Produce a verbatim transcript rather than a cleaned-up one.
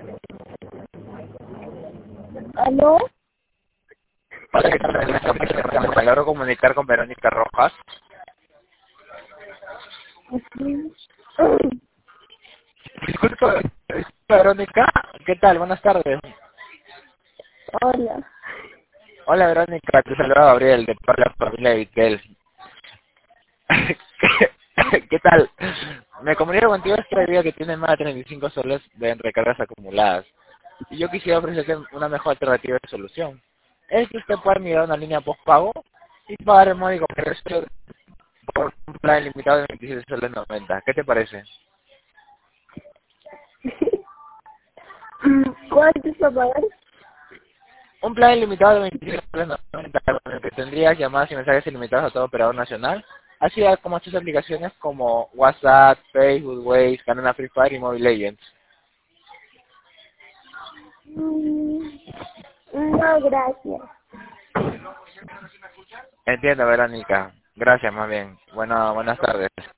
¿Aló? Hola, ¿qué tal? Me logro comunicar con Verónica Rojas. Ujú. Disculpa, Verónica, ¿qué tal? Buenas tardes. Hola. Hola, Verónica, te saluda Gabriel, de parte de la familia de Vitel. ¿Qué tal? Me comunico contigo esta idea que tiene más de treinta y cinco soles de recargas acumuladas. Y yo quisiera ofrecerte una mejor alternativa de solución. Es que usted puede mirar una línea postpago y pagar el módico precio por un plan ilimitado de veintisiete soles noventa. ¿Qué te parece? ¿Cuánto es a pagar? Un plan ilimitado de veintisiete soles noventa con el que tendrías llamadas y mensajes ilimitados a todo operador nacional, así como otras aplicaciones como WhatsApp, Facebook, Waze, Canal Free Fire y Mobile Legends. Mm, No, gracias. Entiendo, Verónica. Gracias, más bien. Bueno, buenas tardes.